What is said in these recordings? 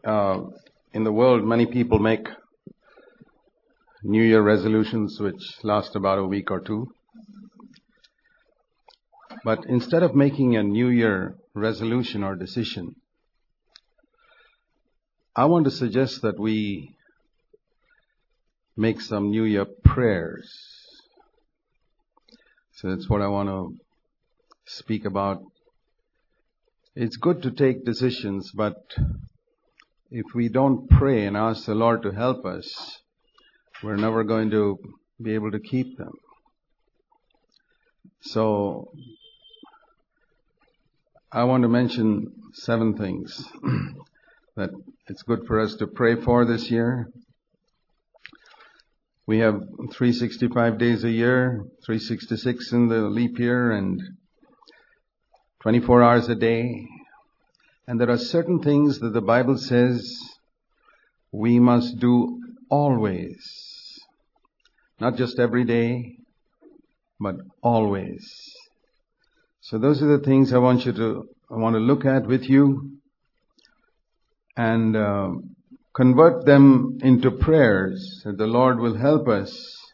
in the world, many people make New Year resolutions which last about a week or two. But instead of making a New Year resolution or decision, I want to suggest that we make some New Year prayers. So that's what I want to speak about. It's good to take decisions, but if we don't pray and ask the Lord to help us, we're never going to be able to keep them. So, I want to mention 7 things that it's good for us to pray for this year. We have 365 days a year, 366 in the leap year, and 24 hours a day. And there are certain things that the Bible says we must do always. Not just every day, but always. So those are the things I want to look at with you and convert them into prayers that the Lord will help us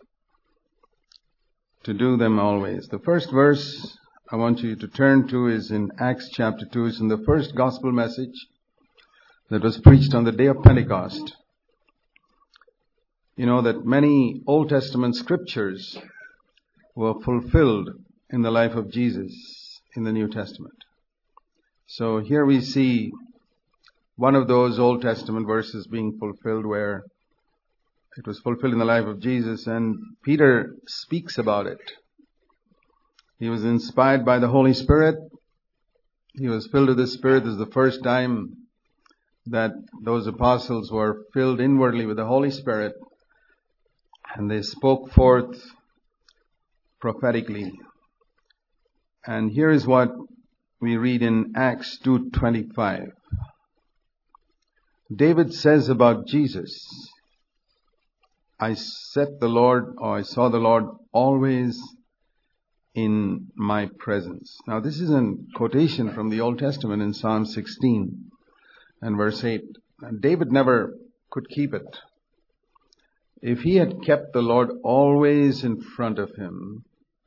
to do them always. The first verse I want you to turn to is in Acts chapter 2. It's in the first gospel message that was preached on the day of Pentecost. You know that many Old Testament scriptures were fulfilled in the life of Jesus in the New Testament. So here we see one of those Old Testament verses being fulfilled where it was fulfilled in the life of Jesus, and Peter speaks about it. He was inspired by the Holy Spirit. He was filled with the Spirit. This is the first time that those apostles were filled inwardly with the Holy Spirit, and they spoke forth prophetically. And here is what we read in Acts 2:25. David says about Jesus, I saw the Lord always in my presence. Now this is a quotation from the Old Testament in Psalm 16 and verse 8. And David never could keep it. If he had kept the Lord always in front of him,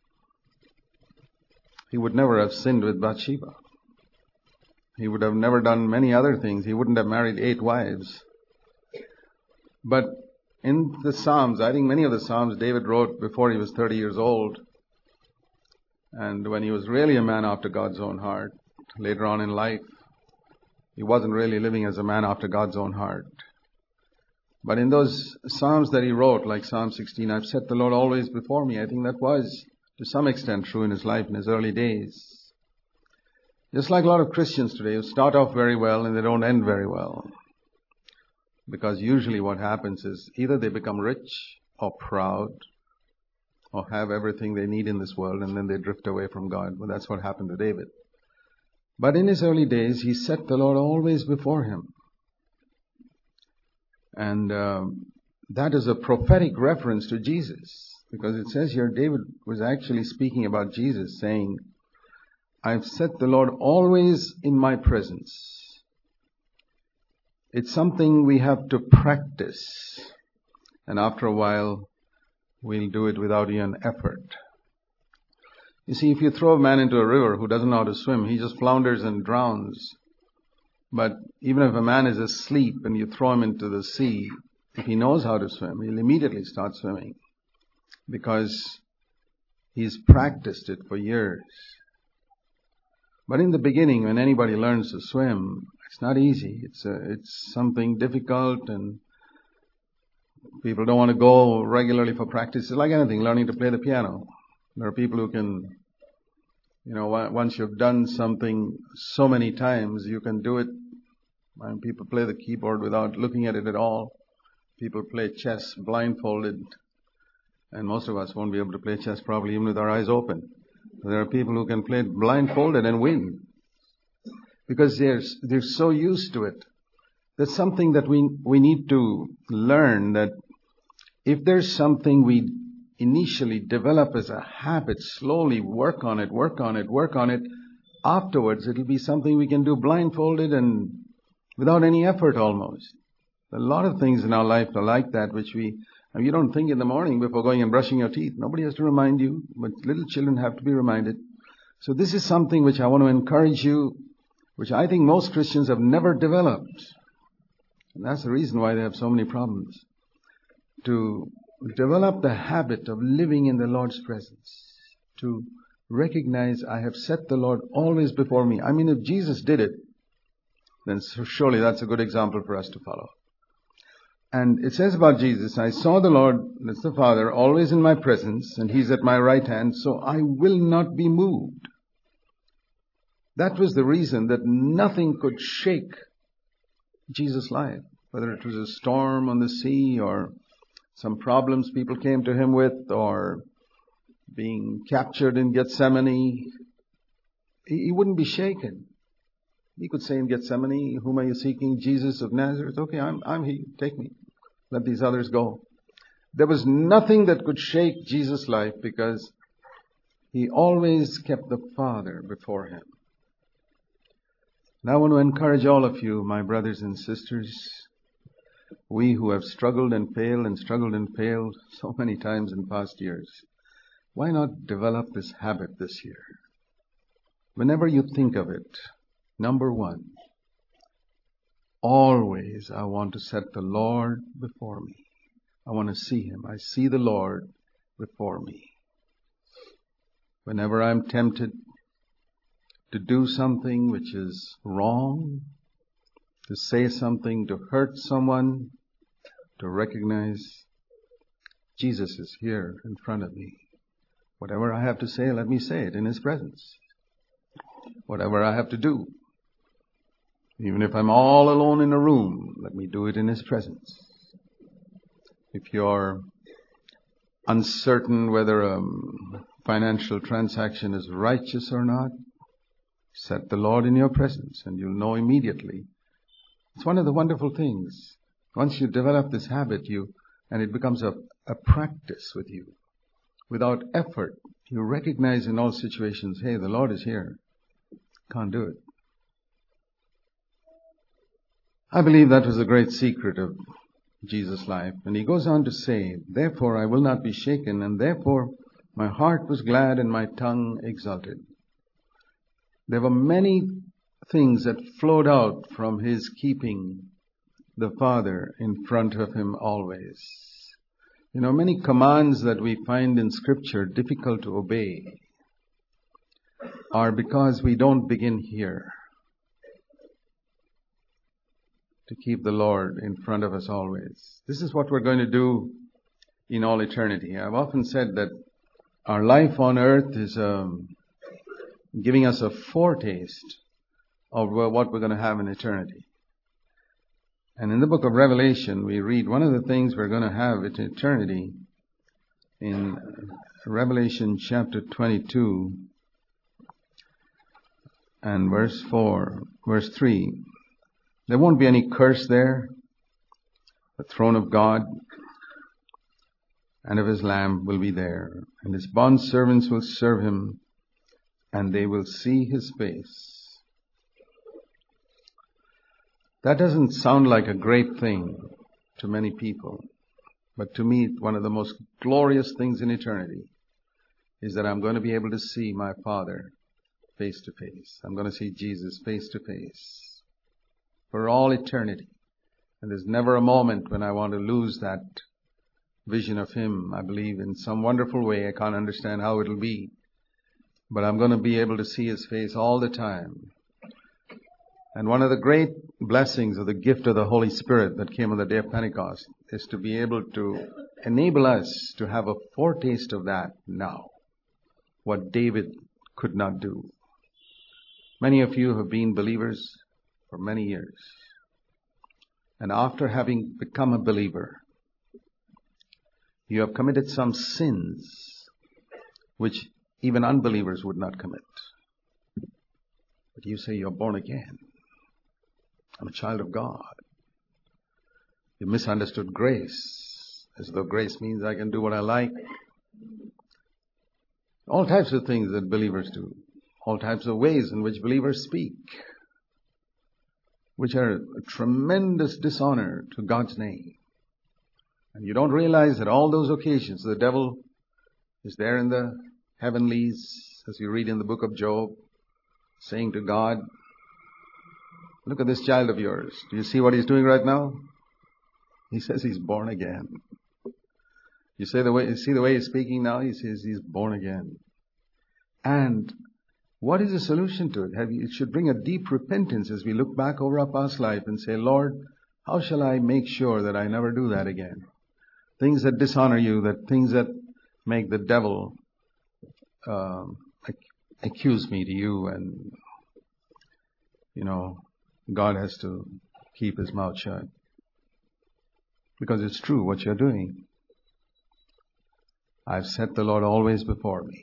he would never have sinned with Bathsheba. He would have never done many other things. He wouldn't have married 8 wives. But in the Psalms, I think many of the Psalms David wrote before he was 30 years old. And when he was really a man after God's own heart, later on in life, he wasn't really living as a man after God's own heart. But in those Psalms that he wrote, like Psalm 16, I've set the Lord always before me, I think that was to some extent true in his life in his early days. Just like a lot of Christians today who start off very well and they don't end very well. Because usually what happens is either they become rich or proud or have everything they need in this world and then they drift away from God. Well, that's what happened to David. But in his early days, he set the Lord always before him. And that is a prophetic reference to Jesus. Because it says here, David was actually speaking about Jesus, saying, I've set the Lord always in my presence. It's something we have to practice. And after a while, we'll do it without even effort. You see, if you throw a man into a river who doesn't know how to swim, he just flounders and drowns. But even if a man is asleep and you throw him into the sea, if he knows how to swim, he'll immediately start swimming. Because he's practiced it for years. But in the beginning, when anybody learns to swim, it's not easy. It's something difficult, and people don't want to go regularly for practice. It's like anything, learning to play the piano. There are people who can, once you've done something so many times, you can do it. And people play the keyboard without looking at it at all. People play chess blindfolded. And most of us won't be able to play chess probably even with our eyes open. There are people who can play it blindfolded and win. Because they're so used to it. There's something that we need to learn, that if there's something we initially develop as a habit, slowly work on it, afterwards it'll be something we can do blindfolded and without any effort almost. A lot of things in our life are like that, which you don't think in the morning before going and brushing your teeth. Nobody has to remind you, but little children have to be reminded. So this is something which I want to encourage you, which I think most Christians have never developed. And that's the reason why they have so many problems. To develop the habit of living in the Lord's presence. To recognize I have set the Lord always before me. I mean, if Jesus did it, then surely that's a good example for us to follow. And it says about Jesus, I saw the Lord, that's the Father, always in my presence, and He's at my right hand, so I will not be moved. That was the reason that nothing could shake Jesus' life, whether it was a storm on the sea or some problems people came to Him with or being captured in Gethsemane. He wouldn't be shaken. He could say in Gethsemane, whom are you seeking? Jesus of Nazareth. Okay, I'm He. Take me. Let these others go. There was nothing that could shake Jesus' life because He always kept the Father before Him. Now I want to encourage all of you, my brothers and sisters, we who have struggled and failed so many times in past years, why not develop this habit this year? Whenever you think of it, number one, always I want to set the Lord before me. I want to see Him. I see the Lord before me. Whenever I'm tempted to do something which is wrong, to say something to hurt someone, to recognize Jesus is here in front of me. Whatever I have to say, let me say it in His presence. Whatever I have to do, even if I'm all alone in a room, let me do it in His presence. If you're uncertain whether a financial transaction is righteous or not, set the Lord in your presence and you'll know immediately. It's one of the wonderful things. Once you develop this habit, and it becomes a practice with you. Without effort, you recognize in all situations, hey, the Lord is here. Can't do it. I believe that was the great secret of Jesus' life. And He goes on to say, therefore I will not be shaken, and therefore my heart was glad and my tongue exulted. There were many things that flowed out from His keeping the Father in front of Him always. You know, many commands that we find in Scripture difficult to obey are because we don't begin here. To keep the Lord in front of us always. This is what we're going to do in all eternity. I've often said that our life on earth is giving us a foretaste of what we're going to have in eternity. And in the book of Revelation, we read one of the things we're going to have in eternity in Revelation chapter 22 and verse 3. There won't be any curse there. The throne of God and of His Lamb will be there. And His bondservants will serve Him, and they will see His face. That doesn't sound like a great thing to many people. But to me, one of the most glorious things in eternity is that I'm going to be able to see my Father face to face. I'm going to see Jesus face to face for all eternity. And there's never a moment when I want to lose that vision of Him. I believe in some wonderful way. I can't understand how it'll be. But I'm going to be able to see His face all the time. And one of the great blessings of the gift of the Holy Spirit that came on the day of Pentecost is to be able to enable us to have a foretaste of that now. What David could not do. Many of you have been believers for many years. And after having become a believer, you have committed some sins which even unbelievers would not commit. But you say you're born again. I'm a child of God. You misunderstood grace, as though grace means I can do what I like. All types of things that believers do. All types of ways in which believers speak. which are a tremendous dishonor to God's name. And you don't realize that all those occasions the devil is there in the heavenlies, as you read in the book of Job, saying to God, look at this child of yours. Do you see what he's doing right now? He says he's born again. You see the way he's speaking now? He says he's born again. And what is the solution to it? It should bring a deep repentance as we look back over our past life and say, Lord, how shall I make sure that I never do that again? Things that dishonor you, things that make the devil accuse me to you, and God has to keep his mouth shut. Because it's true what you're doing. I've set the Lord always before me.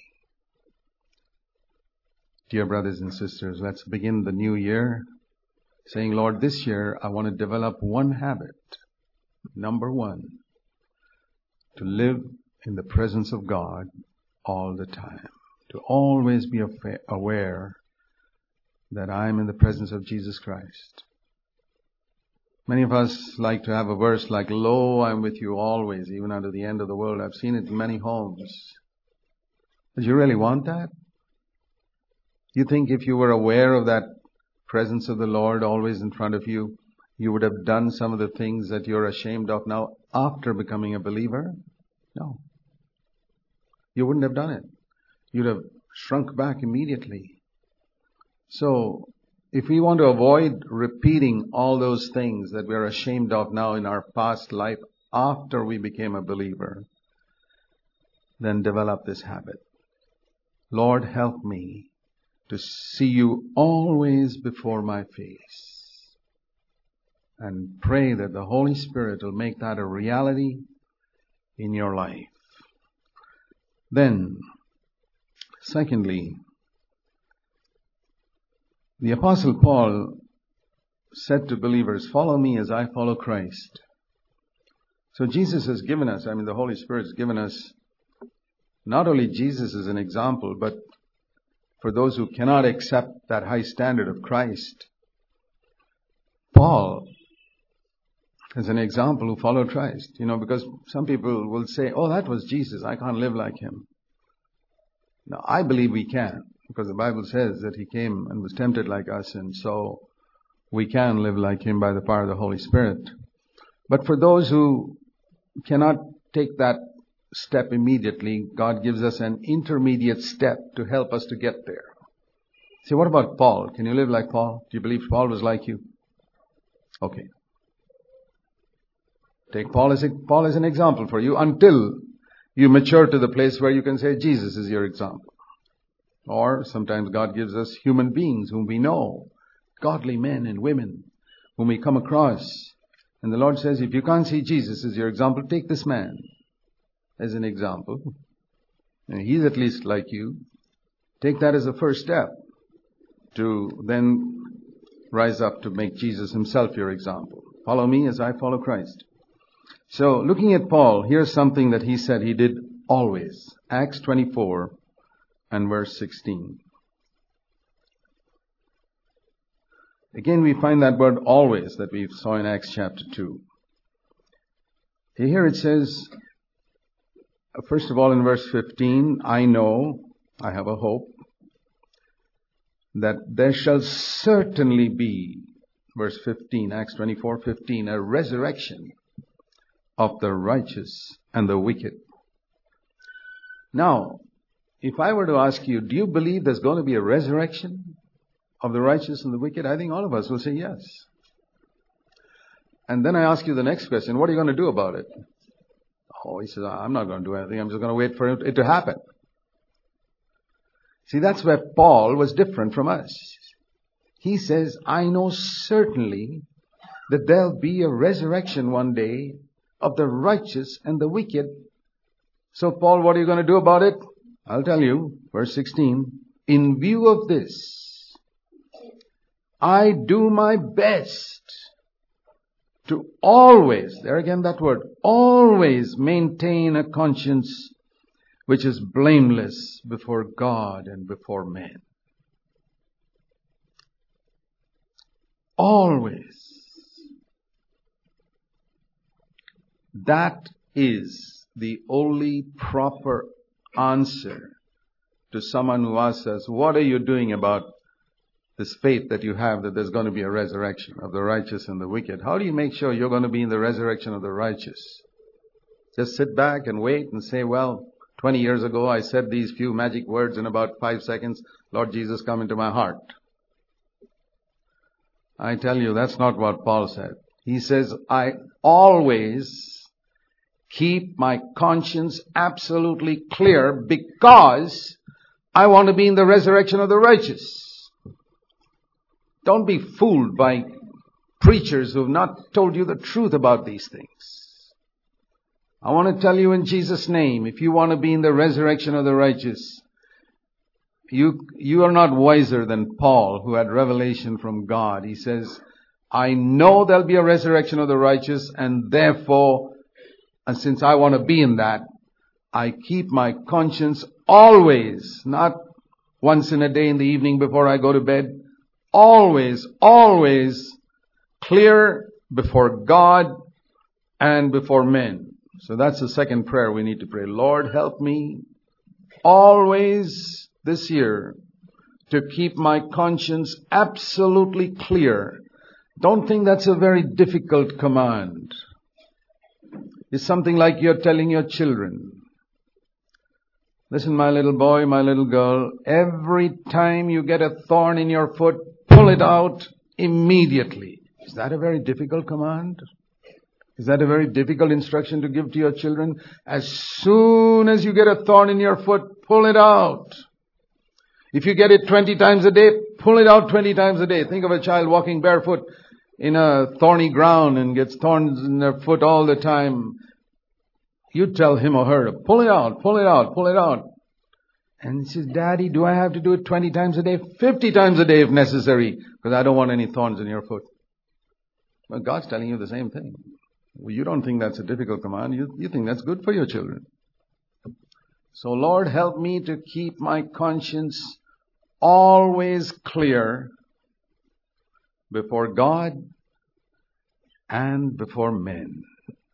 Dear brothers and sisters, let's begin the new year saying, Lord, this year I want to develop one habit. Number one, to live in the presence of God all the time. To always be aware that I am in the presence of Jesus Christ. Many of us like to have a verse like, lo, I'm with you always, even unto the end of the world. I've seen it in many homes. But you really want that? You think if you were aware of that presence of the Lord always in front of you, you would have done some of the things that you're ashamed of now after becoming a believer? No. You wouldn't have done it. You'd have shrunk back immediately. So, if we want to avoid repeating all those things that we're ashamed of now in our past life after we became a believer, then develop this habit. Lord, help me to see you always before my face. And pray that the Holy Spirit will make that a reality in your life. Then, secondly, the Apostle Paul said to believers, follow me as I follow Christ. So Jesus has given us, the Holy Spirit has given us not only Jesus as an example, but for those who cannot accept that high standard of Christ, Paul is an example who followed Christ. Because some people will say, oh, that was Jesus, I can't live like him. Now, I believe we can, because the Bible says that he came and was tempted like us, and so we can live like him by the power of the Holy Spirit. But for those who cannot take that step immediately, God gives us an intermediate step to help us to get there. See, what about Paul? Can you live like Paul? Do you believe Paul was like you? Okay. Take Paul as an example for you until you mature to the place where you can say Jesus is your example. Or sometimes God gives us human beings whom we know, godly men and women whom we come across. And the Lord says, if you can't see Jesus as your example, take this man as an example. And he's at least like you. Take that as a first step to then rise up to make Jesus himself your example. Follow me as I follow Christ. So, looking at Paul, here's something that he said he did always. Acts 24 and verse 16. Again, we find that word always that we saw in Acts chapter 2. Here it says, first of all in verse 15, I know, I have a hope, that there shall certainly be, verse 15, Acts 24:15, a resurrection of the righteous and the wicked. Now, if I were to ask you, do you believe there's going to be a resurrection of the righteous and the wicked? I think all of us will say yes. And then I ask you the next question, what are you going to do about it? Oh, he says, I'm not going to do anything. I'm just going to wait for it to happen. See, that's where Paul was different from us. He says, I know certainly that there'll be a resurrection one day of the righteous and the wicked. So, Paul, what are you going to do about it? I'll tell you, verse 16, in view of this, I do my best to always, there again that word, always maintain a conscience which is blameless before God and before men. always. That is the only proper answer to someone who asks us, what are you doing about this faith that you have that there's going to be a resurrection of the righteous and the wicked? How do you make sure you're going to be in the resurrection of the righteous? Just sit back and wait and say, well, 20 years ago I said these few magic words in about 5 seconds. Lord Jesus, come into my heart. I tell you, that's not what Paul said. He says, I always keep my conscience absolutely clear because I want to be in the resurrection of the righteous. Don't be fooled by preachers who have not told you the truth about these things. I want to tell you in Jesus' name, if you want to be in the resurrection of the righteous, you are not wiser than Paul, who had revelation from God. He says, I know there'll be a resurrection of the righteous, and therefore, and since I want to be in that, I keep my conscience always, not once in a day in the evening before I go to bed, always clear before God and before men. So that's the second prayer we need to pray. Lord, help me always this year to keep my conscience absolutely clear. Don't think that's a very difficult command. It's something like you're telling your children. Listen, my little boy, my little girl, every time you get a thorn in your foot, pull it out immediately. Is that a very difficult command? Is that a very difficult instruction to give to your children? As soon as you get a thorn in your foot, pull it out. If you get it 20 times a day, pull it out 20 times a day. Think of a child walking barefoot in a thorny ground and gets thorns in their foot all the time. You tell him or her to pull it out, pull it out, pull it out. And he says, Daddy, do I have to do it 20 times a day? 50 times a day if necessary, because I don't want any thorns in your foot. Well, God's telling you the same thing. Well, you don't think that's a difficult command. You think that's good for your children. So, Lord, help me to keep my conscience always clear before God and before men.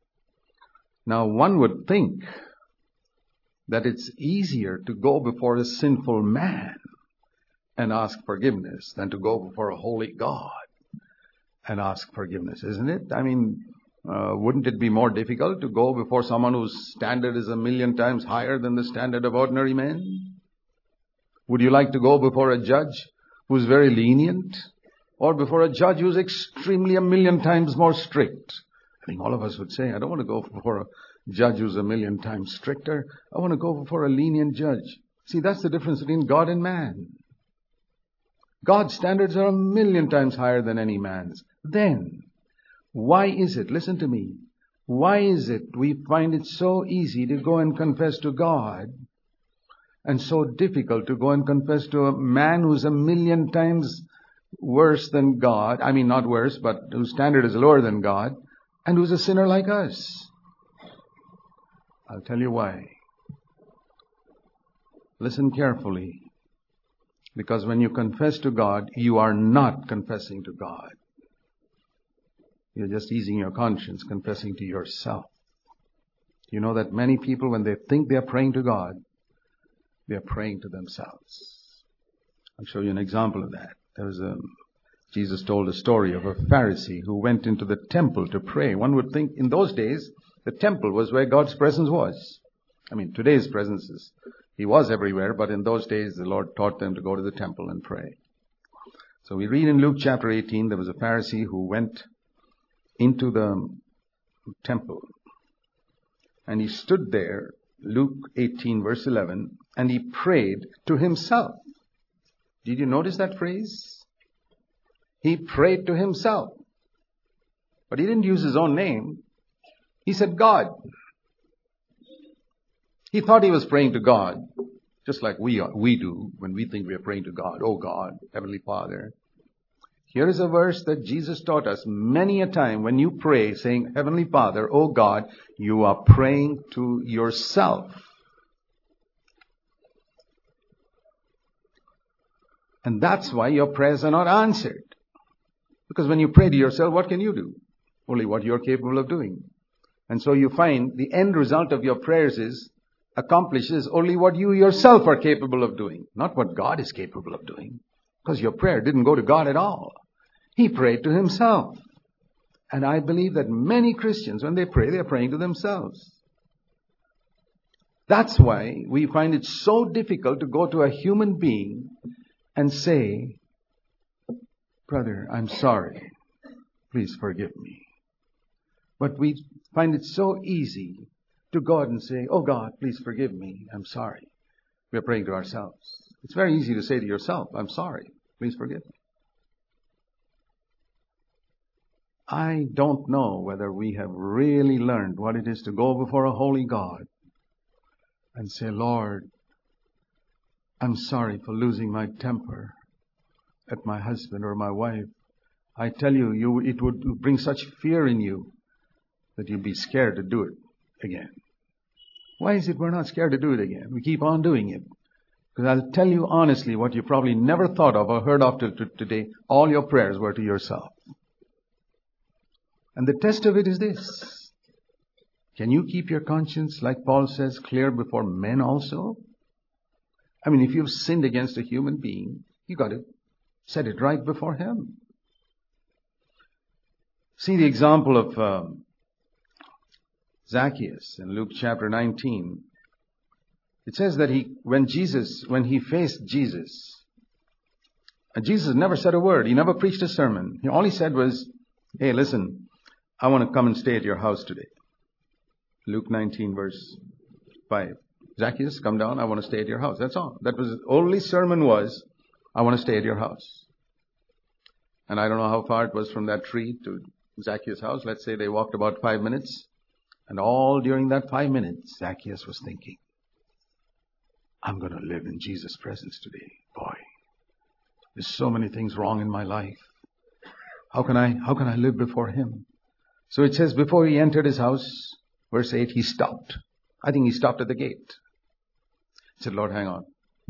Now, one would think that it's easier to go before a sinful man and ask forgiveness than to go before a holy God and ask forgiveness, isn't it? I mean, wouldn't it be more difficult to go before someone whose standard is 1,000,000 times higher than the standard of ordinary men? Would you like to go before a judge who's very lenient, or before a judge who's extremely 1,000,000 times more strict? I think all of us would say, I don't want to go before a judge who's 1,000,000 times stricter. I want to go before a lenient judge. See, that's the difference between God and man. God's standards are 1,000,000 times higher than any man's. Then, why is it, listen to me, why is it we find it so easy to go and confess to God and so difficult to go and confess to a man who's 1,000,000 times worse than God? I mean, not worse, but whose standard is lower than God, and who's a sinner like us? I'll tell you why. Listen carefully. Because when you confess to God, you are not confessing to God. You're just easing your conscience, confessing to yourself. You know that many people, when they think they're praying to God, they're praying to themselves. I'll show you an example of that. Jesus told a story of a Pharisee who went into the temple to pray. One would think in those days, the temple was where God's presence was. I mean, today's presence is, He was everywhere, but in those days the Lord taught them to go to the temple and pray. So we read in Luke chapter 18, there was a Pharisee who went into the temple. And he stood there, Luke 18 verse 11, and he prayed to himself. Did you notice that phrase? He prayed to himself. But he didn't use his own name. He said God. He thought he was praying to God, just like we do when we think we are praying to God. Oh God, Heavenly Father. Here is a verse that Jesus taught us many a time. When you pray saying, Heavenly Father, oh God, you are praying to yourself. And that's why your prayers are not answered. Because when you pray to yourself, what can you do? Only what you're capable of doing. And so you find the end result of your prayers accomplishes only what you yourself are capable of doing, not what God is capable of doing. Because your prayer didn't go to God at all. He prayed to himself. And I believe that many Christians, when they pray, they're praying to themselves. That's why we find it so difficult to go to a human being and say, "Brother, I'm sorry. Please forgive me." But we find it so easy to God and say, "Oh God, please forgive me. I'm sorry." We're praying to ourselves. It's very easy to say to yourself, "I'm sorry. Please forgive me." I don't know whether we have really learned what it is to go before a holy God and say, "Lord, I'm sorry for losing my temper at my husband or my wife." I tell you, it would bring such fear in you that you'd be scared to do it again. Why is it we're not scared to do it again? We keep on doing it. Because I'll tell you honestly, what you probably never thought of or heard of till today, all your prayers were to yourself. And the test of it is this: can you keep your conscience, like Paul says, clear before men also? I mean, if you've sinned against a human being, you got to set it right before him. See the example of Zacchaeus in Luke chapter 19. It says that when he faced Jesus, and Jesus never said a word. He never preached a sermon. All he said was, "Hey, listen, I want to come and stay at your house today." Luke 19 verse 5. "Zacchaeus, come down. I want to stay at your house." That's all. That was the only sermon was, "I want to stay at your house." And I don't know how far it was from that tree to Zacchaeus' house. Let's say they walked about 5 minutes. And all during that 5 minutes, Zacchaeus was thinking, "I'm going to live in Jesus' presence today. Boy, there's so many things wrong in my life. How can I live before him?" So it says before he entered his house, verse 8, he stopped. I think he stopped at the gate. He said, "Lord, hang on.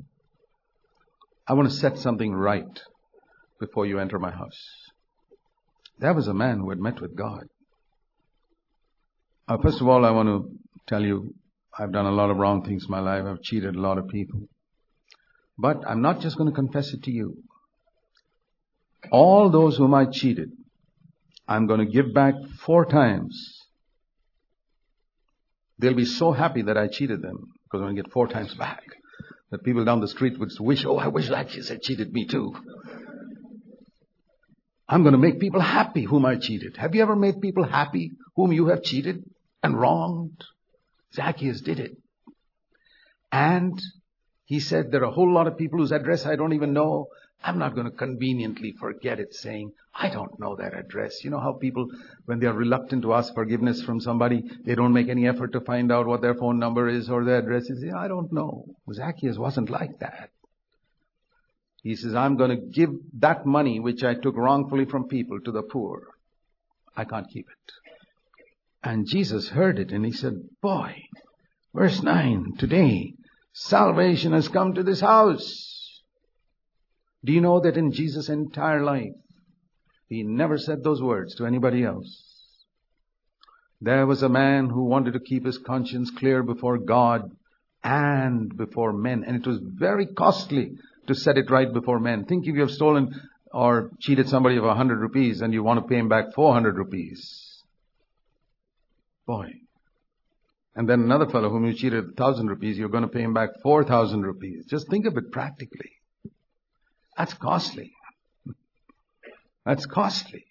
I want to set something right before you enter my house." That was a man who had met with God. First of all, I want to tell you, I've done a lot of wrong things in my life. I've cheated a lot of people. But I'm not just going to confess it to you. All those whom I cheated, I'm going to give back 4 times. They'll be so happy that I cheated them, because I'm going to get 4 times back. That people down the street would wish, "Oh, I wish Zacchaeus had cheated me too." I'm going to make people happy whom I cheated. Have you ever made people happy whom you have cheated and wronged? Zacchaeus did it. And he said, "There are a whole lot of people whose address I don't even know. I'm not going to conveniently forget it, saying, I don't know that address." You know how people, when they are reluctant to ask forgiveness from somebody, they don't make any effort to find out what their phone number is or their address is. "I don't know." Zacchaeus wasn't like that. He says, "I'm going to give that money which I took wrongfully from people to the poor. I can't keep it." And Jesus heard it and he said, "Boy," verse 9, "today salvation has come to this house." Do you know that in Jesus' entire life, he never said those words to anybody else? There was a man who wanted to keep his conscience clear before God and before men. And it was very costly to set it right before men. Think if you have stolen or cheated somebody of 100 rupees and you want to pay him back 400 rupees. Boy. And then another fellow whom you cheated 1,000 rupees, you're going to pay him back 4,000 rupees. Just think of it practically. That's costly. That's costly.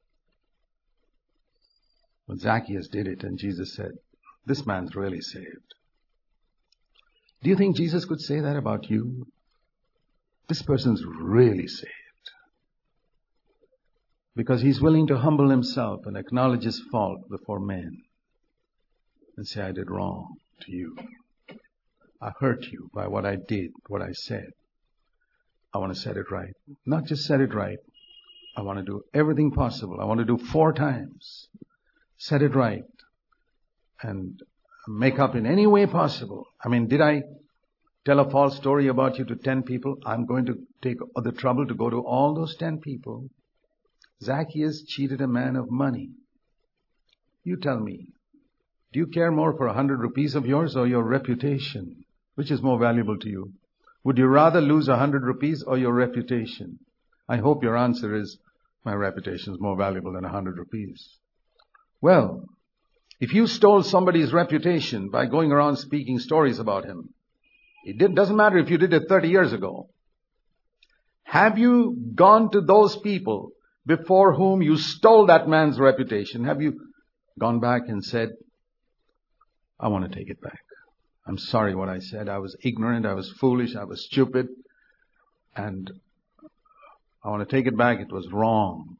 But Zacchaeus did it, and Jesus said, "This man's really saved." Do you think Jesus could say that about you? This person's really saved. Because he's willing to humble himself and acknowledge his fault before men. And say, "I did wrong to you. I hurt you by what I did, what I said. I want to set it right." Not just set it right. I want to do everything possible. I want to do 4 times. Set it right. And make up in any way possible. I mean, did I tell a false story about you to 10 people? I'm going to take the trouble to go to all those 10 people. Zacchaeus cheated a man of money. You tell me, do you care more for 100 rupees of yours or your reputation? Which is more valuable to you? Would you rather lose 100 rupees or your reputation? I hope your answer is, my reputation is more valuable than 100 rupees. Well, if you stole somebody's reputation by going around speaking stories about him, doesn't matter if you did it 30 years ago. Have you gone to those people before whom you stole that man's reputation? Have you gone back and said, I want to take it back. I'm sorry what I said. I was ignorant. I was foolish. I was stupid. And I want to take it back. It was wrong.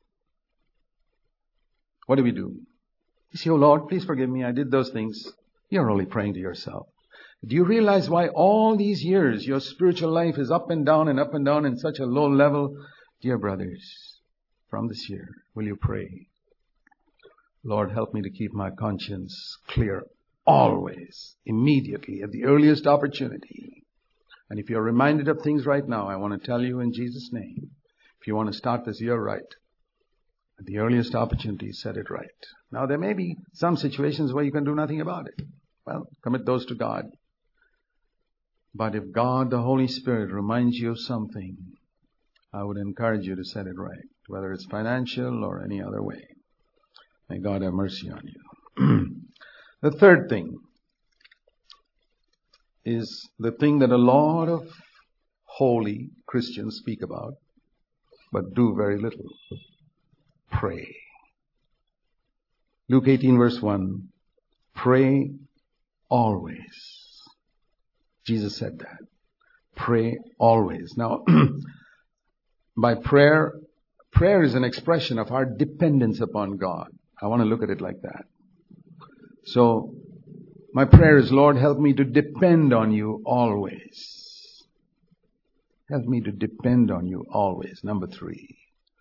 What do we do? You say, oh Lord, please forgive me. I did those things. You're only praying to yourself. Do you realize why all these years your spiritual life is up and down in such a low level? Dear brothers, from this year, will you pray? Lord, help me to keep my conscience clear always, immediately, at the earliest opportunity. And if you're reminded of things right now, I want to tell you in Jesus' name, if you want to start this year right, at the earliest opportunity, set it right. Now, there may be some situations where you can do nothing about it. Well, commit those to God. But if God, the Holy Spirit, reminds you of something, I would encourage you to set it right, whether it's financial or any other way. May God have mercy on you. The third thing is the thing that a lot of holy Christians speak about, but do very little. Pray. Luke 18 verse 1. Pray always. Jesus said that. Pray always. Now, by prayer is an expression of our dependence upon God. I want to look at it like that. So, my prayer is, Lord, help me to depend on you always. Help me to depend on you always. Number 3.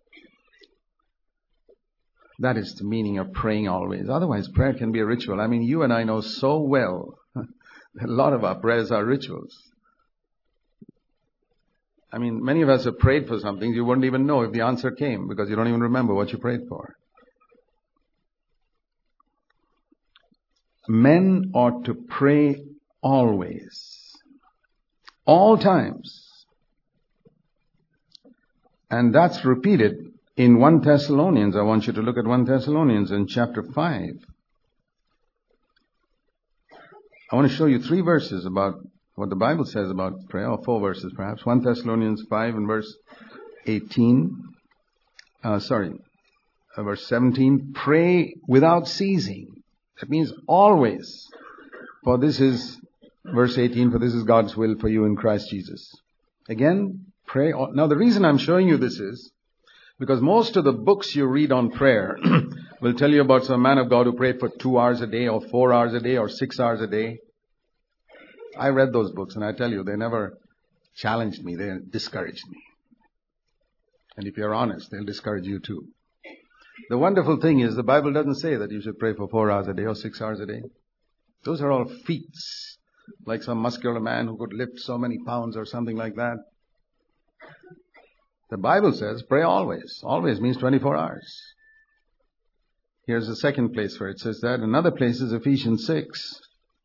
That is the meaning of praying always. Otherwise, prayer can be a ritual. I mean, you and I know so well that a lot of our prayers are rituals. I mean, many of us have prayed for something you wouldn't even know if the answer came because you don't even remember what you prayed for. Men ought to pray always. All times. And that's repeated in 1 Thessalonians. I want you to look at 1 Thessalonians in chapter 5. I want to show you 3 verses about what the Bible says about prayer, or 4 verses perhaps. 1 Thessalonians 5 and verse 18. Verse 17. Pray without ceasing. That means always. For this is, verse 18, for this is God's will for you in Christ Jesus. Again, pray. Now the reason I'm showing you this is because most of the books you read on prayer will tell you about some man of God who prayed for 2 hours a day or 4 hours a day or 6 hours a day. I read those books and I tell you, they never challenged me. They discouraged me. And if you're honest, they'll discourage you too. The wonderful thing is the Bible doesn't say that you should pray for 4 hours a day or 6 hours a day. Those are all feats. Like some muscular man who could lift so many pounds or something like that. The Bible says pray always. Always means 24 hours. Here's the second place where it says that. Another place is Ephesians 6.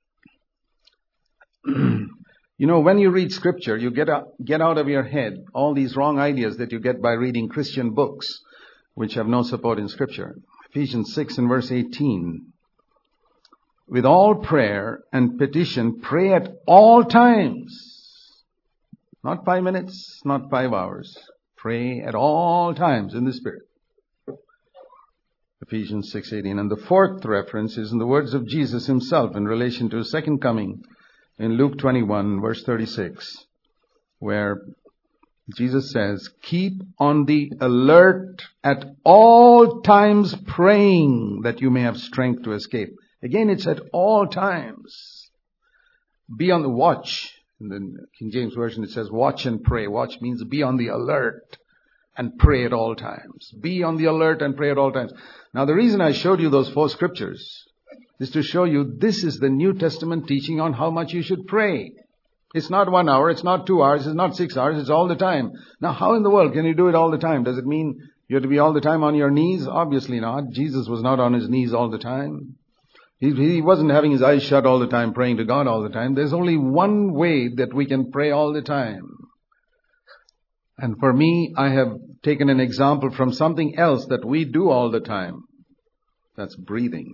You know, when you read scripture, you get out of your head all these wrong ideas that you get by reading Christian books, which have no support in scripture. Ephesians 6 and verse 18. With all prayer and petition, pray at all times. Not 5 minutes, not 5 hours. Pray at all times in the Spirit. Ephesians 6:18. And the fourth reference is in the words of Jesus himself in relation to his second coming in Luke 21 verse 36, where Jesus says, keep on the alert at all times praying that you may have strength to escape. Again, it's at all times. Be on the watch. In the King James Version it says watch and pray. Watch means be on the alert and pray at all times. Be on the alert and pray at all times. Now the reason I showed you those 4 scriptures is to show you this is the New Testament teaching on how much you should pray. It's not 1 hour, it's not 2 hours, it's not 6 hours, it's all the time. Now how in the world can you do it all the time? Does it mean You have to be all the time on your knees? Obviously not. Jesus was not on his knees all the time. He wasn't having his eyes shut all the time, praying to God all the time. There's only one way that we can pray all the time. And for me, I have taken an example from something else that we do all the time. That's breathing.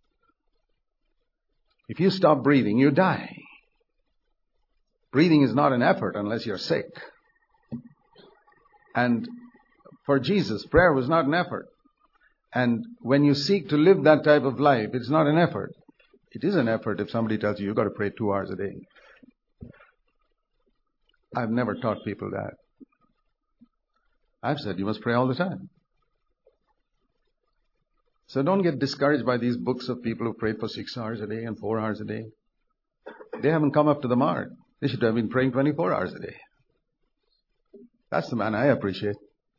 If you stop breathing, you die. Breathing is not an effort unless you're sick. And for Jesus, prayer was not an effort. And when you seek to live that type of life, it's not an effort. It is an effort if somebody tells you, you've got to pray 2 hours a day. I've never taught people that. I've said you must pray all the time. So don't get discouraged by these books of people who prayed for 6 hours a day and 4 hours a day. They haven't come up to the mark. They should have been praying 24 hours a day. That's the man I appreciate.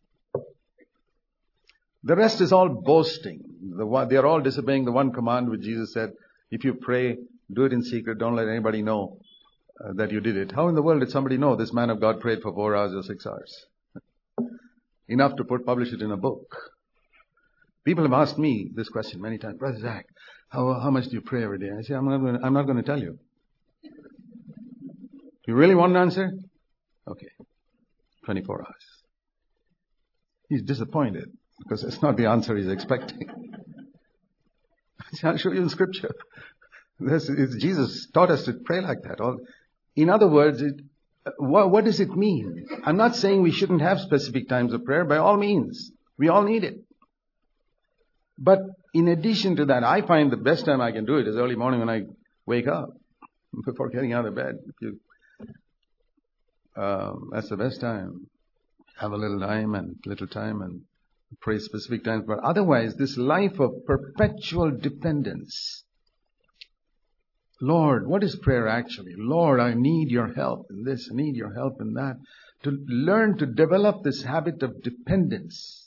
The rest is all boasting. They are all disobeying the one command which Jesus said, if you pray, do it in secret. Don't let anybody know that you did it. How in the world did somebody know this man of God prayed for 4 hours or 6 hours? Enough to publish it in a book. People have asked me this question many times. Brother Zach, how much do you pray every day? I say, I'm not going to tell you. Do you really want an answer? Okay. 24 hours. He's disappointed because it's not the answer he's expecting. I'll show you in Scripture. Jesus taught us to pray like that. In other words, what does it mean? I'm not saying we shouldn't have specific times of prayer. By all means. We all need it. But in addition to that, I find the best time I can do it is early morning when I wake up. Before getting out of bed. That's the best time. Have a little time and pray specific times. But otherwise, this life of perpetual dependence. Lord, what is prayer actually? Lord, I need your help in this. I need your help in that. To learn to develop this habit of dependence.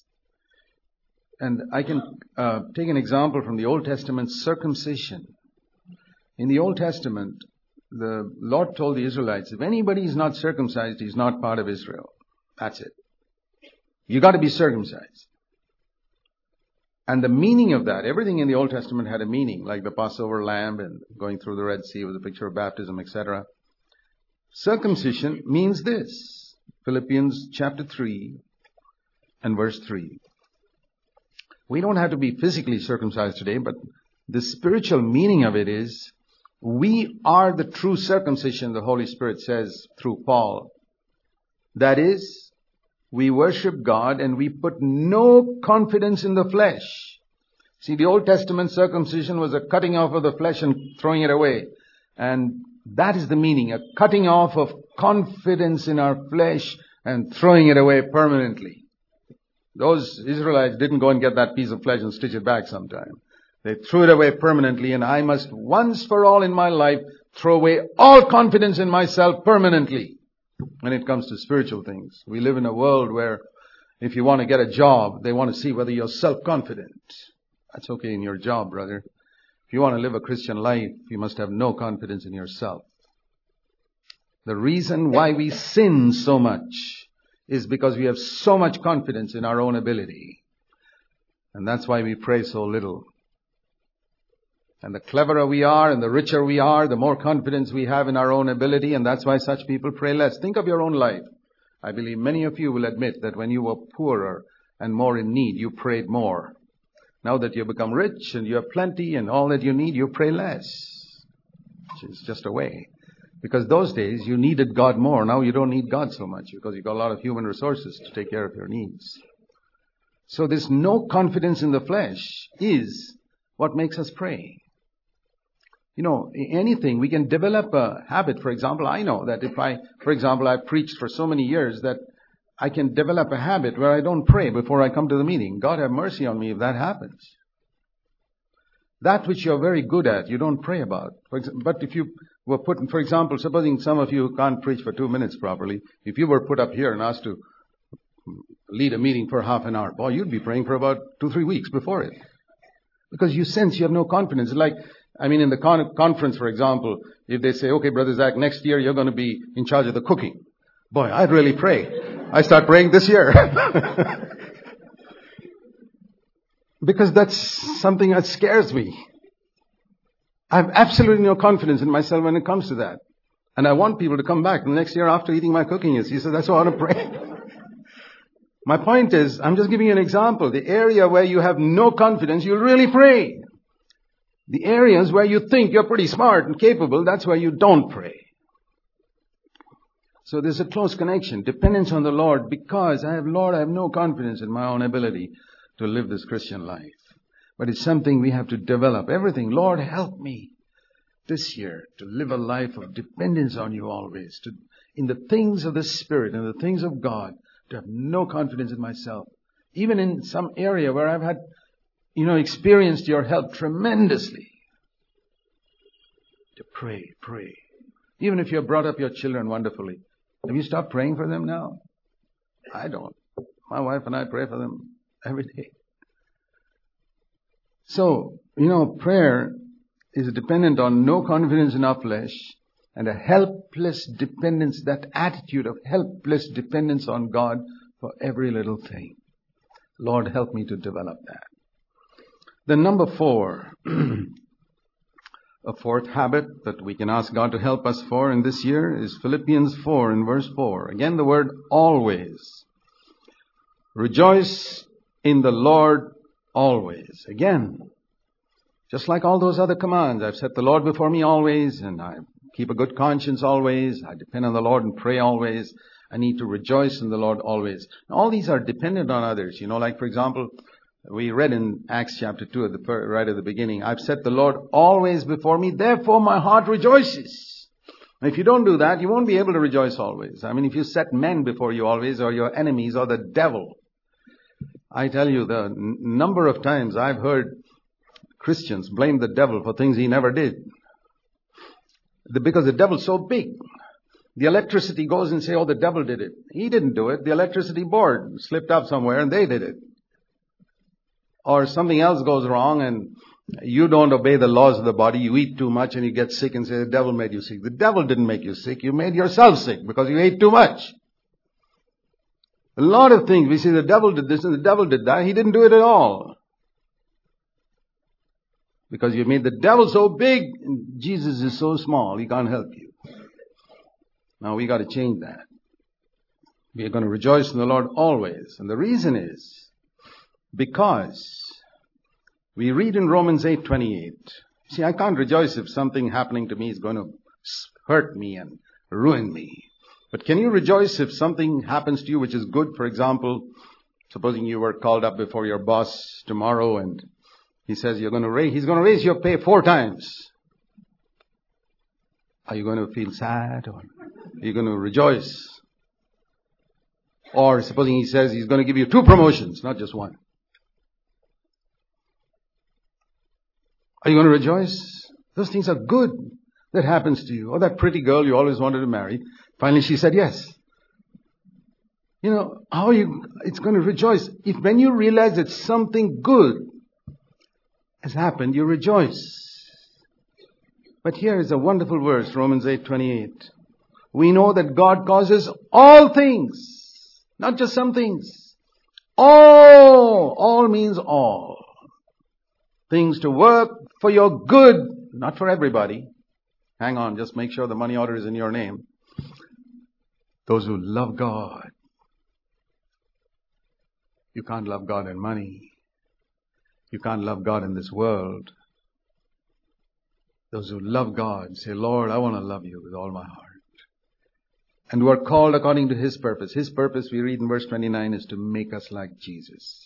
And I can take an example from the Old Testament, circumcision. In the Old Testament, the Lord told the Israelites, if anybody is not circumcised, he's not part of Israel. That's it. You got to be circumcised. And the meaning of that, everything in the Old Testament had a meaning, like the Passover lamb and going through the Red Sea was a picture of baptism, etc. Circumcision means this. Philippians chapter 3 and verse 3. We don't have to be physically circumcised today, but the spiritual meaning of it is, we are the true circumcision, the Holy Spirit says through Paul. That is, we worship God and we put no confidence in the flesh. See, the Old Testament circumcision was a cutting off of the flesh and throwing it away. And that is the meaning, a cutting off of confidence in our flesh and throwing it away permanently. Those Israelites didn't go and get that piece of flesh and stitch it back sometime. They threw it away permanently, and I must once for all in my life throw away all confidence in myself permanently when it comes to spiritual things. We live in a world where if you want to get a job, they want to see whether you're self-confident. That's okay in your job, brother. If you want to live a Christian life, you must have no confidence in yourself. The reason why we sin so much is because we have so much confidence in our own ability. And that's why we pray so little. And the cleverer we are and the richer we are, the more confidence we have in our own ability, and that's why such people pray less. Think of your own life. I believe many of you will admit that when you were poorer and more in need, you prayed more. Now that you've become rich and you have plenty and all that you need, you pray less. Which is just a way. Because those days you needed God more. Now you don't need God so much because you've got a lot of human resources to take care of your needs. So this no confidence in the flesh is what makes us pray. You know, anything, we can develop a habit. For example, I know that if I've preached for so many years that I can develop a habit where I don't pray before I come to the meeting. God have mercy on me if that happens. That which you're very good at, you don't pray about. But if you were put, for example, supposing some of you can't preach for 2 minutes properly, if you were put up here and asked to lead a meeting for half an hour, boy, you'd be praying for about 2-3 weeks before it. Because you sense you have no confidence. Like, in the conference, for example, if they say, okay, Brother Zach, next year you're going to be in charge of the cooking. Boy, I'd really pray. I start praying this year. Because that's something that scares me. I have absolutely no confidence in myself when it comes to that. And I want people to come back the next year after eating my cooking. He said, that's why I want to pray. My point is, I'm just giving you an example. The area where you have no confidence, you'll really pray. The areas where you think you're pretty smart and capable, that's where you don't pray. So there's a close connection. Dependence on the Lord, because I have no confidence in my own ability to live this Christian life. But it's something we have to develop. Everything. Lord, help me this year to live a life of dependence on you always. In the things of the Spirit and the things of God, to have no confidence in myself. Even in some area where I've had, experienced your help tremendously. To pray. Even if you have brought up your children wonderfully. Have you stopped praying for them now? I don't. My wife and I pray for them every day. So, prayer is dependent on no confidence in our flesh and a helpless dependence, that attitude of helpless dependence on God for every little thing. Lord, help me to develop that. Then number 4, a fourth habit that we can ask God to help us for in this year is Philippians 4 in verse 4. Again, the word always. Rejoice in the Lord always. Again, just like all those other commands, I've set the Lord before me always, and I keep a good conscience always. I depend on the Lord and pray always. I need to rejoice in the Lord always. All these are dependent on others. Like for example, we read in Acts chapter 2 right at the beginning, I've set the Lord always before me, therefore my heart rejoices. Now, if you don't do that, you won't be able to rejoice always. If you set men before you always, or your enemies, or the devil, I tell you, the number of times I've heard Christians blame the devil for things he never did. Because the devil's so big. The electricity goes and say, the devil did it. He didn't do it. The electricity board slipped up somewhere and they did it. Or something else goes wrong and you don't obey the laws of the body. You eat too much and you get sick and say, the devil made you sick. The devil didn't make you sick. You made yourself sick because you ate too much. A lot of things, we say the devil did this and the devil did that. He didn't do it at all. Because you made the devil so big and Jesus is so small, he can't help you. Now we got to change that. We are going to rejoice in the Lord always. And the reason is because we read in Romans 8:28. See, I can't rejoice if something happening to me is going to hurt me and ruin me. But can you rejoice if something happens to you which is good? For example, supposing you were called up before your boss tomorrow and he says he's going to raise your pay 4 times. Are you going to feel sad or are you going to rejoice? Or supposing he says he's going to give you 2 promotions, not just 1. Are you going to rejoice? Those things are good that happens to you. Or that pretty girl you always wanted to marry, finally she said yes. It's going to rejoice. When you realize that something good has happened, you rejoice. But here is a wonderful verse, Romans 8:28. We know that God causes all things, not just some things. All means all. Things to work for your good, not for everybody. Hang on, just make sure the money order is in your name. Those who love God. You can't love God in money. You can't love God in this world. Those who love God say, Lord, I want to love you with all my heart. And who are called according to His purpose. His purpose, we read in verse 29, is to make us like Jesus.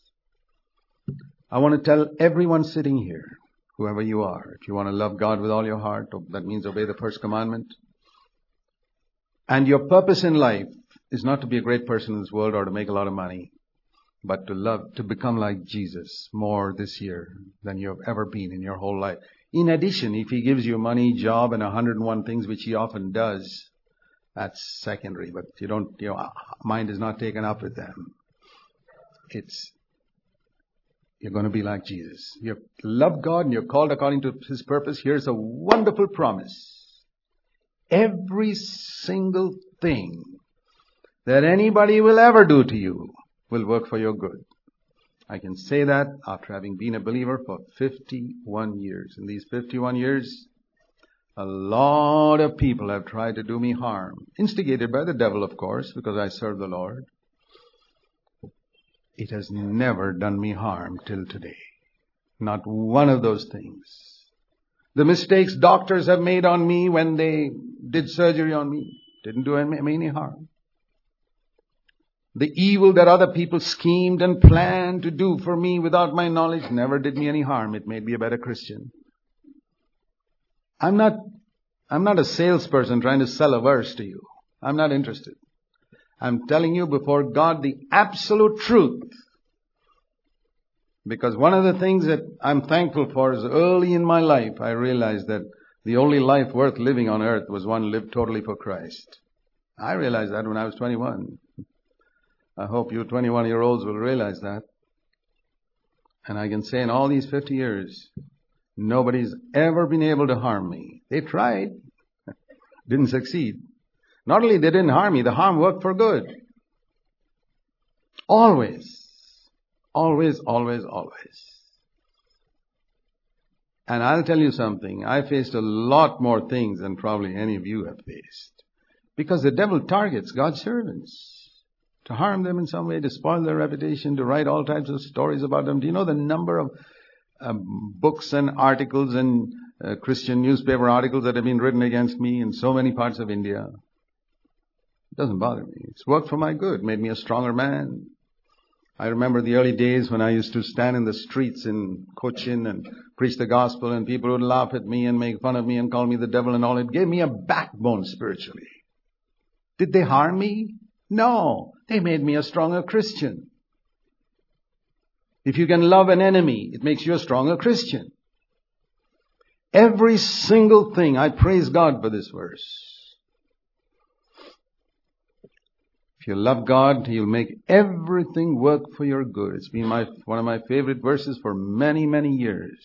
I want to tell everyone sitting here, whoever you are, if you want to love God with all your heart, that means obey the first commandment. And your purpose in life is not to be a great person in this world or to make a lot of money, but to become like Jesus more this year than you have ever been in your whole life. In addition, if He gives you money, job, and 101 things, which He often does, that's secondary, but your mind is not taken up with them. You're going to be like Jesus. You love God and you're called according to His purpose. Here's a wonderful promise. Every single thing that anybody will ever do to you will work for your good. I can say that after having been a believer for 51 years. In these 51 years, a lot of people have tried to do me harm. Instigated by the devil, of course, because I serve the Lord. It has never done me harm till today. Not one of those things. The mistakes doctors have made on me when they did surgery on me didn't do me any harm. The evil that other people schemed and planned to do for me without my knowledge never did me any harm. It made me a better Christian. I'm not a salesperson trying to sell a verse to you. I'm not interested. I'm telling you before God the absolute truth. Because one of the things that I'm thankful for is early in my life, I realized that the only life worth living on earth was one lived totally for Christ. I realized that when I was 21. I hope you 21-year-olds will realize that. And I can say in all these 50 years, nobody's ever been able to harm me. They tried. Didn't succeed. Not only they didn't harm me, the harm worked for good. Always. Always, always, always. And I'll tell you something. I faced a lot more things than probably any of you have faced. Because the devil targets God's servants. To harm them in some way, to spoil their reputation, to write all types of stories about them. Do you know the number of books and articles and Christian newspaper articles that have been written against me in so many parts of India? It doesn't bother me. It's worked for my good. Made me a stronger man. I remember the early days when I used to stand in the streets in Cochin and preach the gospel, and people would laugh at me and make fun of me and call me the devil and all. It gave me a backbone spiritually. Did they harm me? No. They made me a stronger Christian. If you can love an enemy, it makes you a stronger Christian. Every single thing, I praise God for this verse. If you love God, He'll make everything work for your good. It's been one of my favorite verses for many, many years.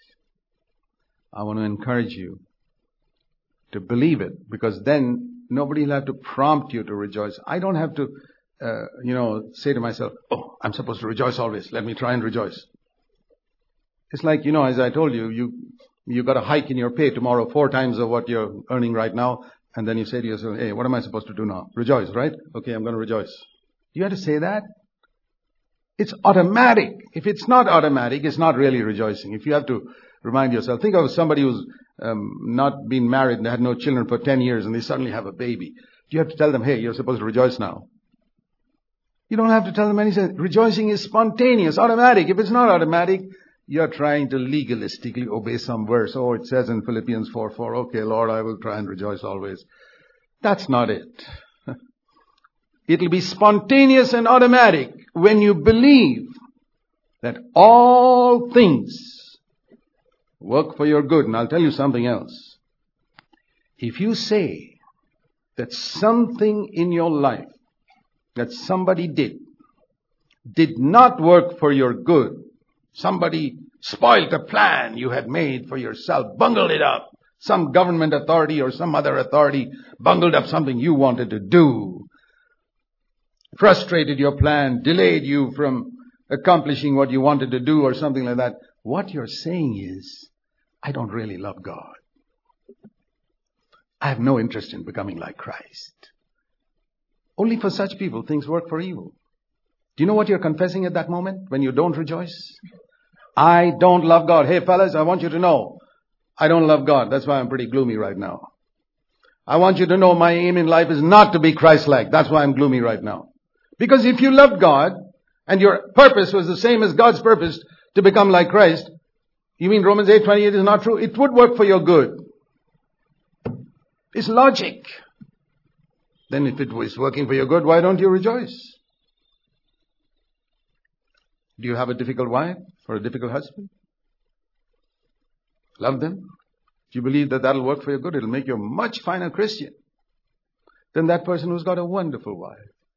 I want to encourage you to believe it, because then nobody will have to prompt you to rejoice. I don't have to, say to myself, oh, I'm supposed to rejoice always. Let me try and rejoice. It's like, as I told you, you got a hike in your pay tomorrow 4 times of what you're earning right now. And then you say to yourself, hey, what am I supposed to do now? Rejoice, right? Okay, I'm going to rejoice. You have to say that. It's automatic. If it's not automatic, it's not really rejoicing. If you have to remind yourself, think of somebody who's not been married and had no children for 10 years and they suddenly have a baby. Do you have to tell them, hey, you're supposed to rejoice now? You don't have to tell them anything. Rejoicing is spontaneous, automatic. If it's not automatic, you're trying to legalistically obey some verse. Oh, it says in Philippians 4:4, okay, Lord, I will try and rejoice always. That's not it. It'll be spontaneous and automatic when you believe that all things work for your good. And I'll tell you something else. If you say that something in your life that somebody did not work for your good, somebody spoiled a plan you had made for yourself, bungled it up. Some government authority or some other authority bungled up something you wanted to do, frustrated your plan, delayed you from accomplishing what you wanted to do or something like that. What you're saying is, I don't really love God. I have no interest in becoming like Christ. Only for such people things work for evil. Do you know what you're confessing at that moment when you don't rejoice? I don't love God. Hey fellas, I want you to know, I don't love God. That's why I'm pretty gloomy right now. I want you to know my aim in life is not to be Christ-like. That's why I'm gloomy right now. Because if you loved God and your purpose was the same as God's purpose to become like Christ, you mean Romans 8:28 is not true? It would work for your good. It's logic. Then if it was working for your good, why don't you rejoice? Do you have a difficult wife or a difficult husband? Love them. If you believe that that'll work for your good, it'll make you a much finer Christian than that person who's got a wonderful wife.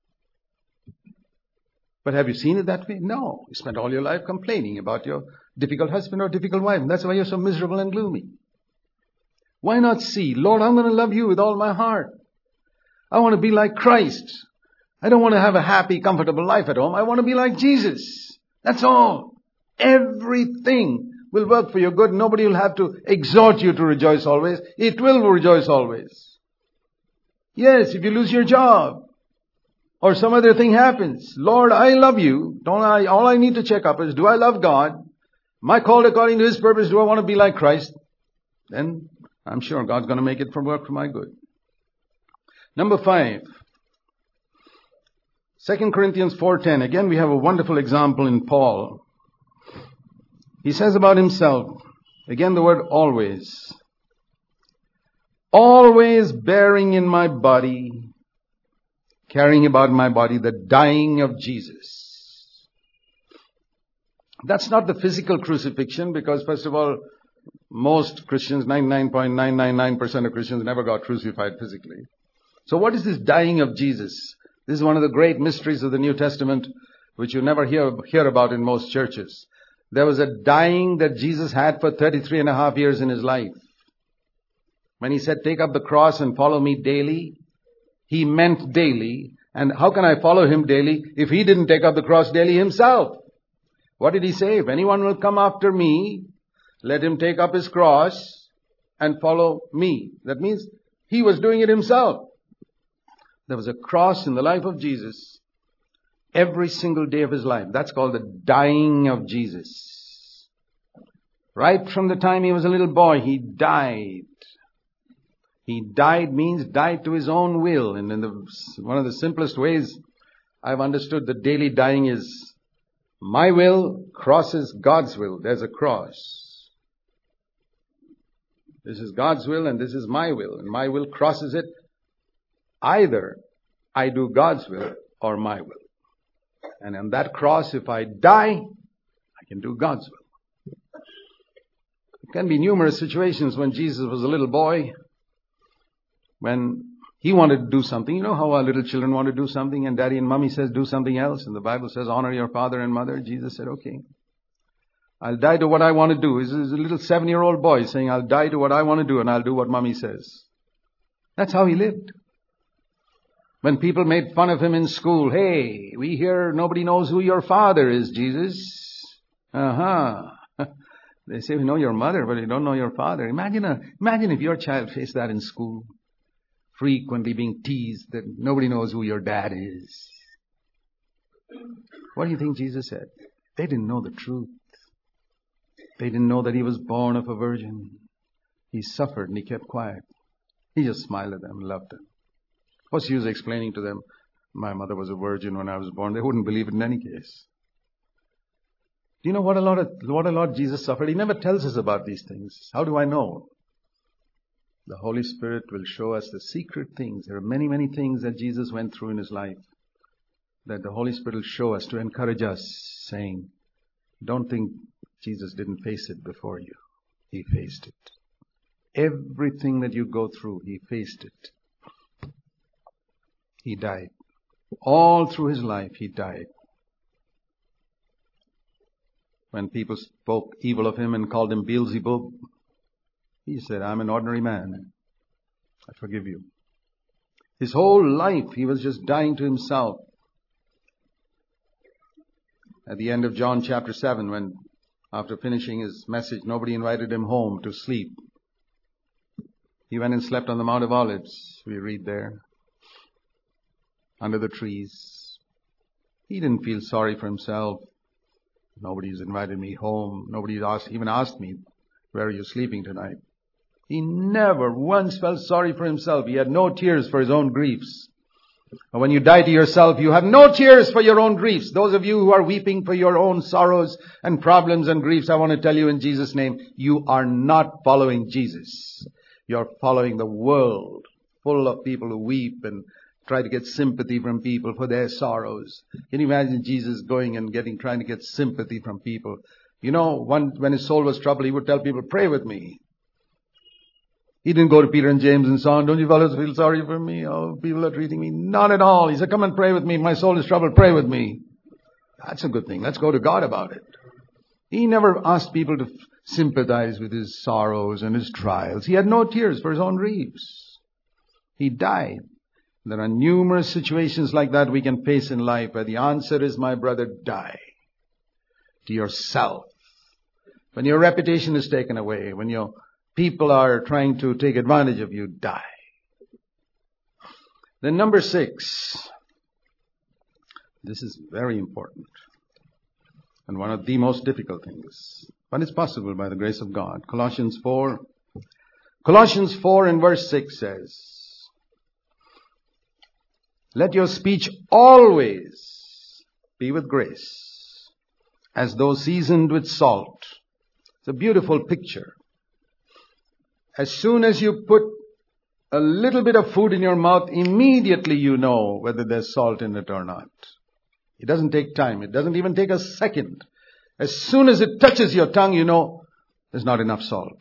But have you seen it that way? No. You spent all your life complaining about your difficult husband or difficult wife, and that's why you're so miserable and gloomy. Why not see, Lord, I'm going to love you with all my heart. I want to be like Christ. I don't want to have a happy, comfortable life at home. I want to be like Jesus. That's all. Everything will work for your good. Nobody will have to exhort you to rejoice always. It will rejoice always. Yes, if you lose your job or some other thing happens, Lord, I love you. All I need to check up is, do I love God? Am I called according to His purpose? Do I want to be like Christ? Then I'm sure God's going to make it work for my good. Number 5. 2 Corinthians 4:10. Again, we have a wonderful example in Paul. He says about himself, again the word always. Always bearing in my body, carrying about my body the dying of Jesus. That's not the physical crucifixion, because first of all, most Christians, 99.999% of Christians never got crucified physically. So what is this dying of Jesus? This is one of the great mysteries of the New Testament, which you never hear about in most churches. There was a dying that Jesus had for 33 and a half years in His life. When He said, take up the cross and follow me daily, He meant daily. And how can I follow Him daily if He didn't take up the cross daily Himself? What did He say? If anyone will come after me, let him take up his cross and follow me. That means He was doing it Himself. There was a cross in the life of Jesus every single day of His life. That's called the dying of Jesus. Right from the time He was a little boy, He died. He died means died to His own will. And one of the simplest ways I've understood the daily dying is, my will crosses God's will. There's a cross. This is God's will and this is my will. And my will crosses it. Either I do God's will or my will. And on that cross, if I die, I can do God's will. There can be numerous situations when Jesus was a little boy, when He wanted to do something. You know how our little children want to do something and daddy and mommy says do something else, and the Bible says honor your father and mother. Jesus said, okay, I'll die to what I want to do. This is a little 7-year-old boy saying, I'll die to what I want to do and I'll do what mommy says. That's how He lived. When people made fun of Him in school, hey, we hear nobody knows who your father is, Jesus. They say we know your mother, but we don't know your father. Imagine if your child faced that in school, frequently being teased that nobody knows who your dad is. What do you think Jesus said? They didn't know the truth. They didn't know that He was born of a virgin. He suffered and He kept quiet. He just smiled at them and loved them. What's He was explaining to them? My mother was a virgin when I was born. They wouldn't believe it in any case. Do you know what a lot Jesus suffered? He never tells us about these things. How do I know? The Holy Spirit will show us the secret things. There are many, many things that Jesus went through in His life that the Holy Spirit will show us to encourage us, saying, don't think Jesus didn't face it before you. He faced it. Everything that you go through, He faced it. He died. All through His life, He died. When people spoke evil of Him and called Him Beelzebub, He said, I'm an ordinary man. I forgive you. His whole life, He was just dying to Himself. At the end of John chapter 7, when after finishing His message, nobody invited Him home to sleep. He went and slept on the Mount of Olives, we read there, under the trees. He didn't feel sorry for Himself. Nobody's invited me home. Nobody even asked me, where are you sleeping tonight? He never once felt sorry for Himself. He had no tears for His own griefs. And when you die to yourself, you have no tears for your own griefs. Those of you who are weeping for your own sorrows and problems and griefs, I want to tell you in Jesus' name, you are not following Jesus. You're following the world, full of people who weep and try to get sympathy from people for their sorrows. Can you imagine Jesus going and trying to get sympathy from people? You know, when His soul was troubled, He would tell people, pray with me. He didn't go to Peter and James and so on, don't you fellows feel sorry for me? Oh, people are treating me. Not at all. He said, come and pray with me. My soul is troubled. Pray with me. That's a good thing. Let's go to God about it. He never asked people to sympathize with His sorrows and His trials. He had no tears for His own griefs. He died. There are numerous situations like that we can face in life where the answer is, my brother, die. to yourself. When your reputation is taken away, when your people are trying to take advantage of you, die. Then number 6. This is very important. And one of the most difficult things. But it's possible by the grace of God. Colossians 4 and verse 6 says, let your speech always be with grace, as though seasoned with salt. It's a beautiful picture. As soon as you put a little bit of food in your mouth, immediately you know whether there's salt in it or not. It doesn't take time. It doesn't even take a second. As soon as it touches your tongue, you know there's not enough salt.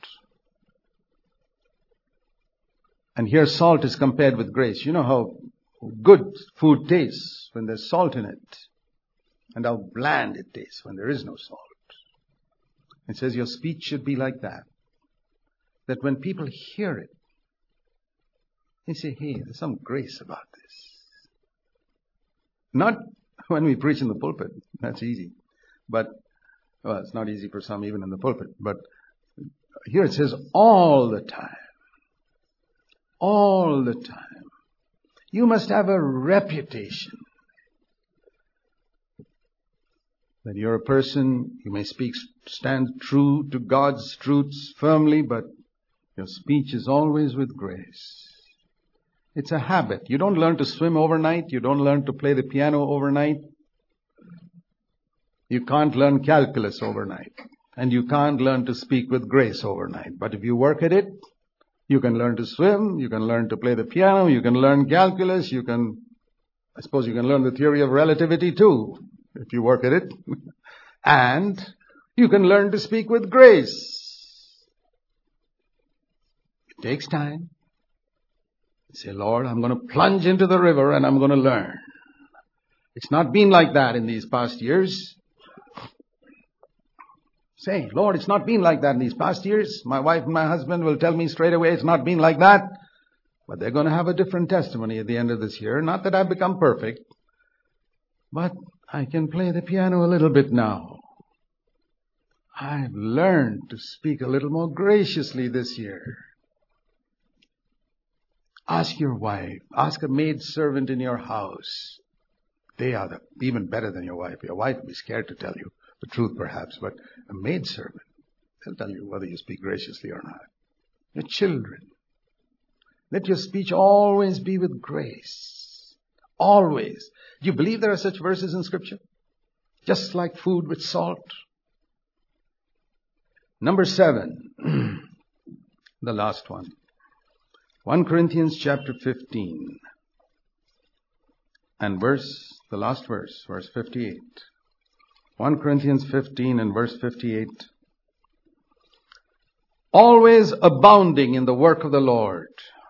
And here salt is compared with grace. You know how good food tastes when there's salt in it, and how bland it tastes when there is no salt. It says your speech should be like that. That when people hear it, they say, hey, there's some grace about this. Not when we preach in the pulpit. That's easy. But, well, it's not easy for some even in the pulpit. But here it says all the time. All the time. You must have a reputation that you're a person, you may stand true to God's truths firmly, but your speech is always with grace. It's a habit. You don't learn to swim overnight. You don't learn to play the piano overnight. You can't learn calculus overnight. And you can't learn to speak with grace overnight. But if you work at it, you can learn to swim, you can learn to play the piano, you can learn calculus, I suppose you can learn the theory of relativity too, if you work at it. And you can learn to speak with grace. It takes time. You say, Lord, I'm going to plunge into the river and I'm going to learn. It's not been like that in these past years. Say, Lord, it's not been like that in these past years. My wife and my husband will tell me straight away it's not been like that. But they're going to have a different testimony at the end of this year. Not that I've become perfect, but I can play the piano a little bit now. I've learned to speak a little more graciously this year. Ask your wife. Ask a maid servant in your house. They are even better than your wife. Your wife will be scared to tell you the truth perhaps, but a maidservant, they'll tell you whether you speak graciously or not. Your children, let your speech always be with grace. Always. Do you believe there are such verses in Scripture? Just like food with salt. Number 7, the last one. 1 Corinthians chapter 15 and the last verse, verse 58. 1 Corinthians 15 and verse 58. Always abounding in the work of the Lord.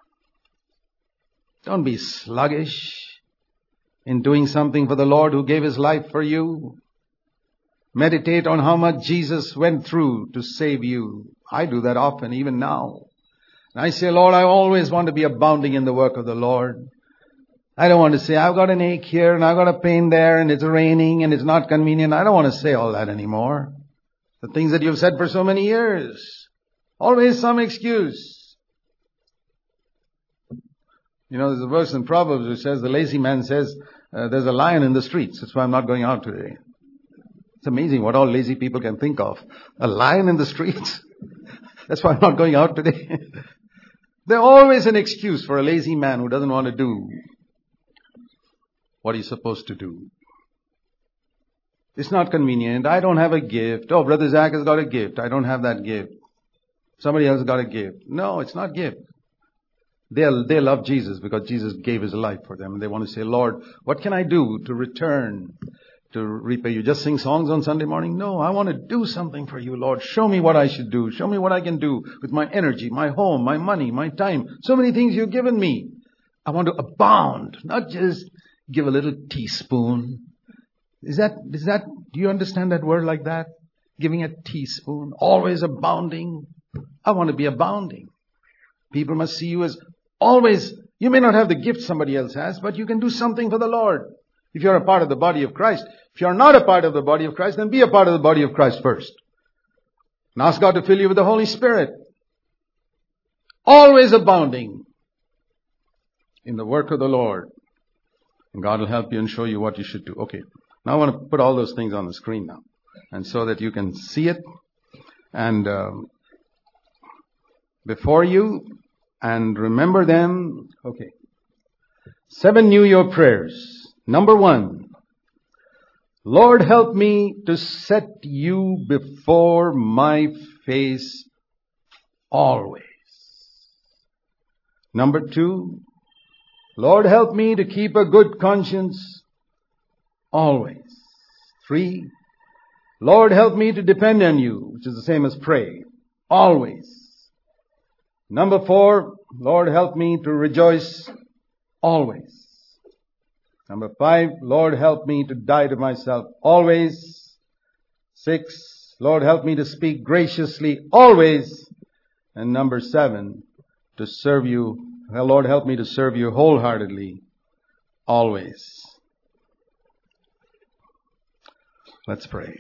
Don't be sluggish in doing something for the Lord who gave His life for you. Meditate on how much Jesus went through to save you. I do that often, even now. And I say, Lord, I always want to be abounding in the work of the Lord. I don't want to say, I've got an ache here and I've got a pain there and it's raining and it's not convenient. I don't want to say all that anymore. The things that you've said for so many years. Always some excuse. You know, there's a verse in Proverbs which says, the lazy man says, there's a lion in the streets. That's why I'm not going out today. It's amazing what all lazy people can think of. A lion in the streets? That's why I'm not going out today. There's always an excuse for a lazy man who doesn't want to do what he's supposed to do. It's not convenient. I don't have a gift. Oh, Brother Zach has got a gift. I don't have that gift. Somebody else has got a gift. No, it's not gift. They love Jesus because Jesus gave His life for them. They want to say, Lord, what can I do to return, to repay you? Just sing songs on Sunday morning? No, I want to do something for you, Lord. Show me what I should do. Show me what I can do with my energy, my home, my money, my time. So many things you've given me. I want to abound, not just give a little teaspoon. Do you understand that word like that? Giving a teaspoon, always abounding. I want to be abounding. People must see you as always. You may not have the gift somebody else has, but you can do something for the Lord. If you're a part of the body of Christ, If you're not a part of the body of Christ, then be a part of the body of Christ first. And ask God to fill you with the Holy Spirit. Always abounding in the work of the Lord. And God will help you and show you what you should do. Okay. Now I want to put all those things on the screen now. And so that you can see it. And before you. And remember them. Okay. 7 New Year prayers. Number 1. Lord, help me to set you before my face always. Number 2. Lord, help me to keep a good conscience always. 3. Lord, help me to depend on you, which is the same as pray, always. Number 4, Lord, help me to rejoice always. Number 5, Lord, help me to die to myself always. 6, Lord, help me to speak graciously always. And number 7, to serve you. Lord, help me to serve you wholeheartedly always. Let's pray.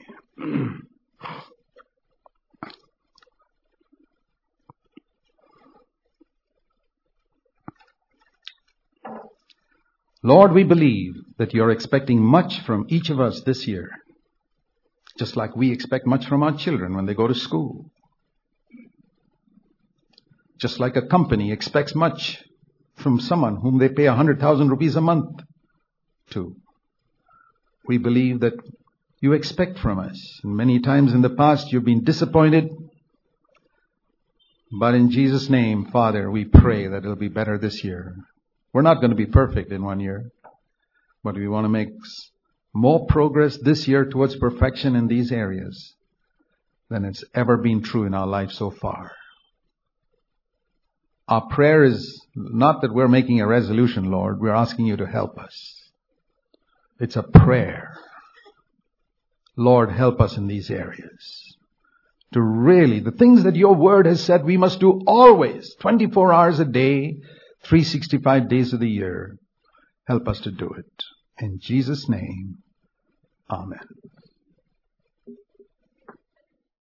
Lord, we believe that you're expecting much from each of us this year, just like we expect much from our children when they go to school. Just like a company expects much from someone whom they pay 100,000 rupees a month to. We believe that you expect from us. And many times in the past you've been disappointed. But in Jesus' name, Father, we pray that it'll be better this year. We're not going to be perfect in 1 year. But we want to make more progress this year towards perfection in these areas than it's ever been true in our life so far. Our prayer is not that we're making a resolution, Lord. We're asking you to help us. It's a prayer. Lord, help us in these areas. To really, the things that your word has said we must do always, 24 hours a day, 365 days of the year. Help us to do it. In Jesus' name, amen.